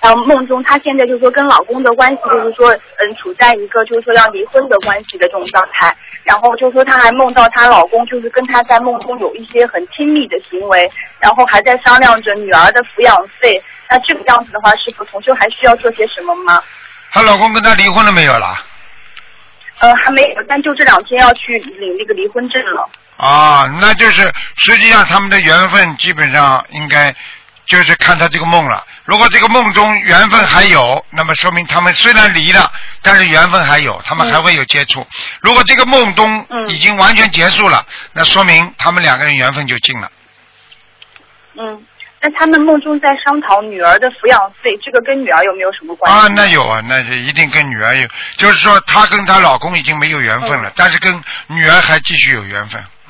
梦中她现在就是说跟老公的关系就是说处在一个就是说要离婚的关系的这种状态，然后就是说她还梦到她老公就是跟她在梦中有一些很亲密的行为，然后还在商量着女儿的抚养费。那这个样子的话，是否同修还需要做些什么吗？ 她老公跟她离婚了没有啦？ 还没有，但就这2天要去领那个离婚证了。 啊，那就是实际上他们的缘分基本上应该就是看他这个梦了。如果这个梦中缘分还有，那么说明他们虽然离了，但是缘分还有，他们还会有接触。如果这个梦中已经完全结束了，那说明他们2个人缘分就尽了。 那他们梦中在商讨女儿的抚养费，这个跟女儿有没有什么关系？ 那有啊，那就一定跟女儿有，就是说她跟她老公已经没有缘分了，但是跟女儿还继续有缘分。